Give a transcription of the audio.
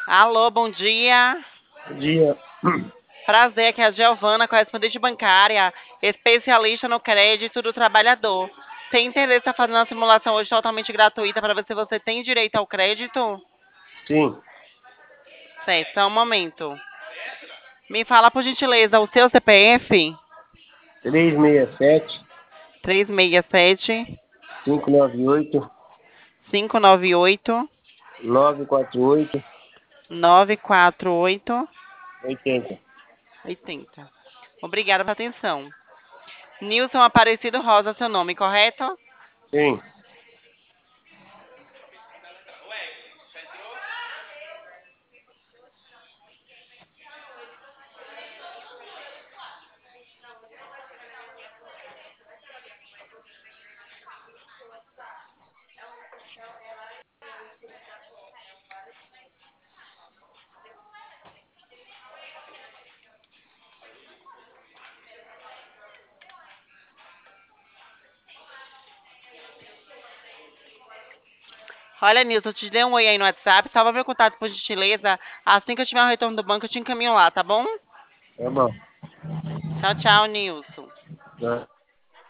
Alô, bom dia. Bom dia. Prazer, aqui é a Giovana, correspondente bancária, especialista no crédito do trabalhador. Tem interesse em fazer uma simulação hoje totalmente gratuita para ver se você tem direito ao crédito? Sim, Certo, só um momento. Me fala, por gentileza, o seu CPF? 367 367 598 598 948 948 80. 80. Obrigada pela atenção. Nilson Aparecido Rosa, seu nome, correto? Sim. Olha, Nilson, eu te dei um oi aí no WhatsApp. Salva meu contato, por gentileza. Assim que eu tiver o retorno do banco, eu te encaminho lá, tá bom? Tá bom. Tchau, tchau, Nilson. Tá.